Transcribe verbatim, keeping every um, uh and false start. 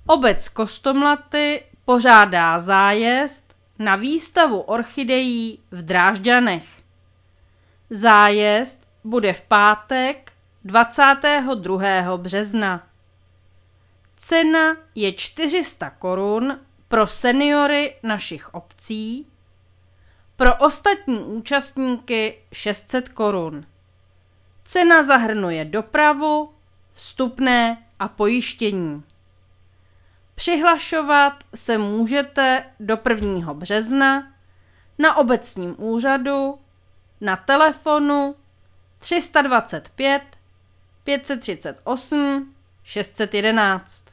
Obec Kostomlaty pořádá zájezd na výstavu orchidejí v Drážďanech. Zájezd bude v pátek dvacátého druhého března. Cena je čtyři sta korun pro seniory našich obcí, pro ostatní účastníky šest set korun. Cena zahrnuje dopravu, vstupné a pojištění. Přihlašovat se můžete do prvního března na obecním úřadu na telefonu tři sta dvacet pět pět set třicet osm šest set jedenáct.